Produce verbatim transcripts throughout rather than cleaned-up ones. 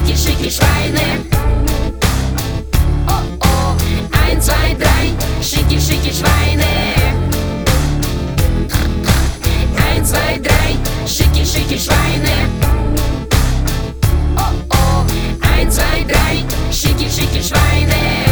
Schicki Schweine. Oh oh, eins, zwei, drei, schicki, schicki Schweine. Eins, zwei, drei, schicki, schicki Schweine. Oh oh, eins, zwei, drei, schicki, schicki Schweine.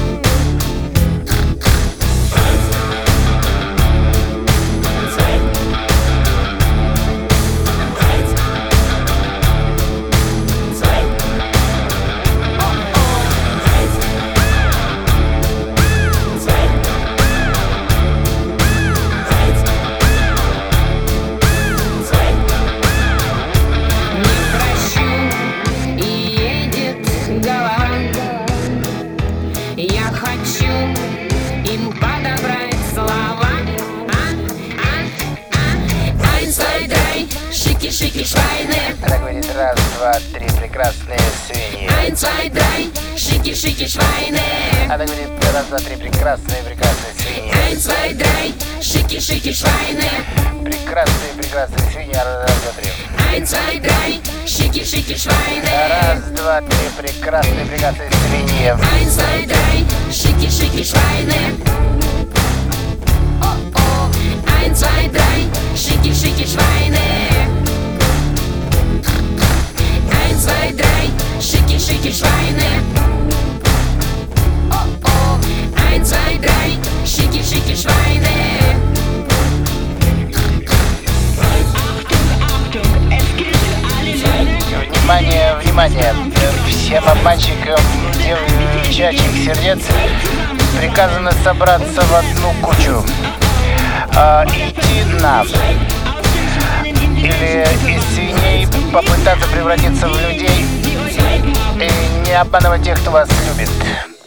Я хочу им подобрать слова. А, а, а. Eins, zwei, drei, schicki, schicki Schweine. Она говорит: раз, два, три, прекрасные свиньи. Eins, zwei, drei, schicki, schicki Schweine. Она говорит: раз, два, три, прекрасные, прекрасные свиньи. Eins, zwei, drei, schicki, schicki Schweine. Прекрасные, прекрасные свиньи. Раз, два, три. Eins, zwei, drei, schicki, schicki Schweine. Раз, два, три, прекрасные, прекрасные свиньи. Eins, zwei, drei, schicki, schicki Schweine. Oh oh, eins, zwei, drei, schicki, schicki Schweine. Eins, zwei, drei, schicki, schicki Schweine. Oh oh, eins, zwei, drei, schicki, schicki Schweine. Внимание, внимание! Всем обманщикам девчачьих сердец приказано собраться в одну кучу. А, идти на или из свиней попытаться превратиться в людей и не обманывать тех, кто вас любит.